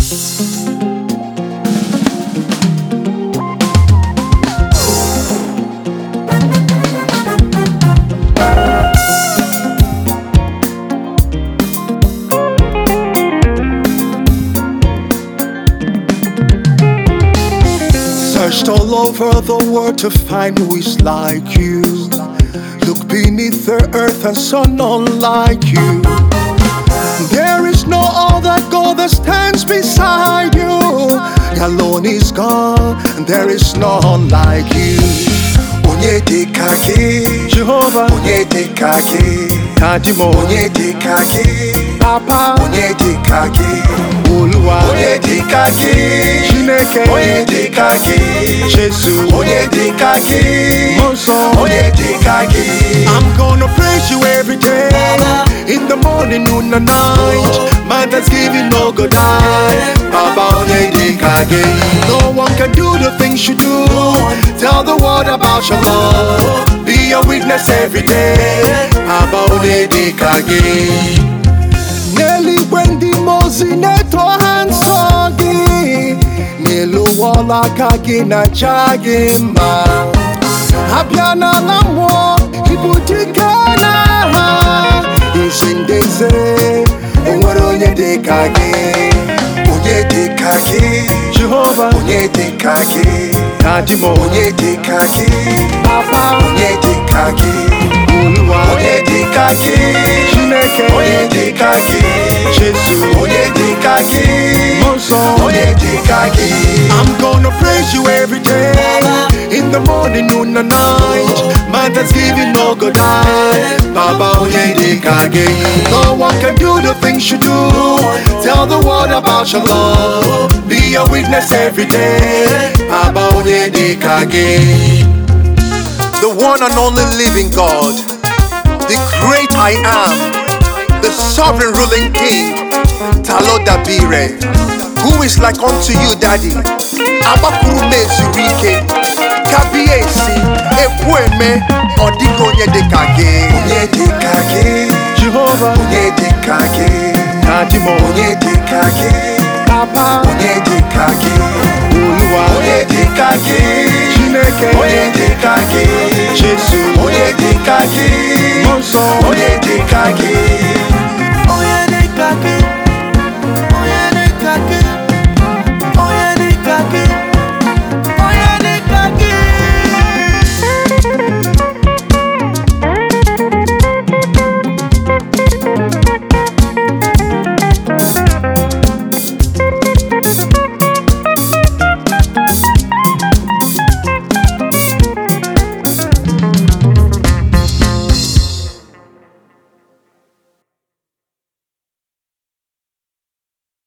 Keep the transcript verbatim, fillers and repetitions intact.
Searched all over the world to find who is like you. Look beneath the earth and saw none like you. There is no other God that stands beside you. Alone is God, and there is none like you. Onyedikake, Jehovah, Onyedikake, Tajimo, Onyedikake, Papa, Onyedikake, Oluwa, Onyedikake, Chineke, Onyedikake, Jesus, Onyedikake, Monson, Onyedikake. I'm gonna praise you every day, in the morning, noon and night. Man that's giving no good die. Baba Onyedikake. No one can do the things you do. Tell the world about your love. Be a witness every day. Baba Onyedikake. Nelly Wendy Mosi Neto Hansogi Nilu Wala Kagi na Chagimba Abiana Lamwo Ibutikana Isindeze Onwaro Onyedikake Onyedikake Jehovah Onyedikake Tajimo Onyedikake Papa Onyedikake Oluwa Onyedikake Chineke Onyedikake Jesus Onyedikake Monson Onyedikake. I'm gonna praise you every day, in the morning, noon and night. Man that's giving no good eye. Baba Onyedikake. No one can do the things you do. Tell the world about your love. Be a witness every day. Baba Onyedikake. The one and only living God, the great I am, the sovereign ruling King, Talo Dabire. Who is like unto you, Daddy? Abakuru Mezurike, Kabiesi, Ekweme, Odigo Onyedikake. Onyedikake, Jehovah, Onyedikake, Tajimo, Onyedikake, Papa, Onyedikake, Oluwa, Onyedikake, Chineke, Onyedikake, Jesus, Onyedikake, Monson, Onyedikake.